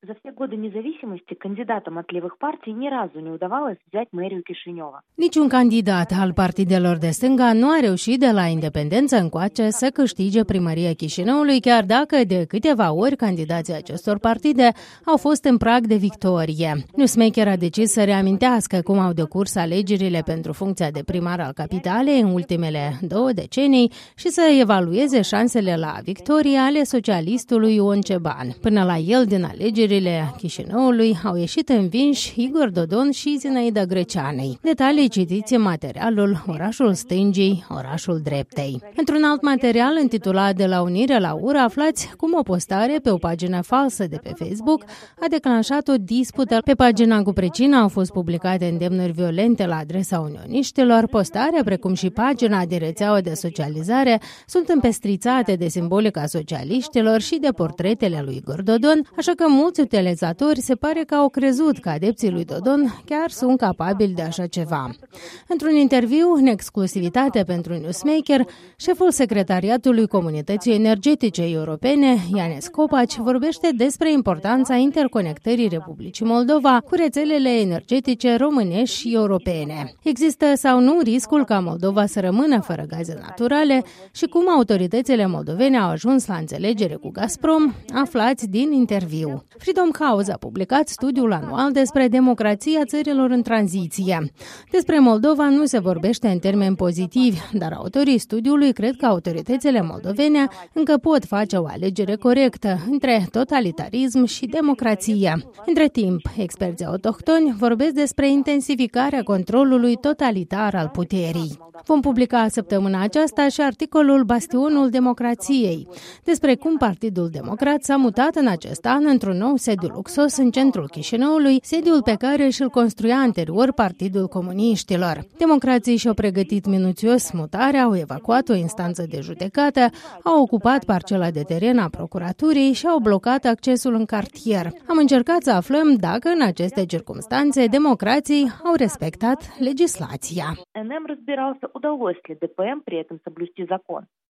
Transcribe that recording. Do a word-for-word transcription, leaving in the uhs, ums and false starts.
За все годы независимости кандидатам от левых партий ни разу не удавалось взять мэрию Кишинева. Niciun candidat al partidelor de stânga nu a reușit de la independență încoace să câștige primăria Chișinăului, chiar dacă de câteva ori candidații acestor partide au fost în prag de victorie. Newsmaker a decis să reamintească cum au decurs alegerile pentru funcția de primar al capitalei în ultimele două decenii și să evalueze șansele la victorie ale socialistului Ion Ceban. Până la el, din alegerile Chișinăului au ieșit învinși Igor Dodon și Zinaida Greceanei. Detalii citiți în materialul Orașul Stângii, Orașul Dreptei. Într-un alt material intitulat De la unire la ură, aflați cum o postare pe o pagină falsă de pe Facebook a declanșat o dispută. Pe pagina cu pricina au fost publicate îndemnuri violente la adresa unioniștilor. Postarea, precum și pagina din rețeaua de socializare, sunt împestrițate de simbolica socialiștilor și de portretele lui Igor Dodon, așa că mulți utilizatori se pare că au crezut că adepții lui Dodon chiar sunt capabili de așa ceva. Într-un interviu în exclusivitate pentru Newsmaker, șeful secretariatului Comunității Energetice Europene, Ianes Copaci, vorbește despre importanța interconectării Republicii Moldova cu rețelele energetice românești și europene. Există sau nu riscul ca Moldova să rămână fără gaze naturale și cum autoritățile moldovene au ajuns la înțelegere cu Gazprom, aflați din interviu. Freedom House a publicat studiul anual despre democrația țărilor în tranziție. Despre Moldova nu se vorbește în termeni pozitivi, dar autorii studiului cred că autoritățile moldovene încă pot face o alegere corectă între totalitarism și democrație. Între timp, experții autohtoni vorbesc despre intensificarea controlului totalitar al puterii. Vom publica săptămâna aceasta și articolul Bastionul Democrației, despre cum Partidul Democrat s-a mutat în acest an într-un nou sediu luxos în centrul Chișinăului, sediul pe care și-l construia anterior Partidul Comuniștilor. Democrații și-au pregătit minuțios mutarea, au evacuat o instanță de judecată, au ocupat parcela de teren a procuraturii și au blocat accesul în cartier. Am încercat să aflăm dacă în aceste circumstanțe democrații au respectat legislația. эн эм разбирался, удалось ли дэ пэ эм при этом соблюсти закон.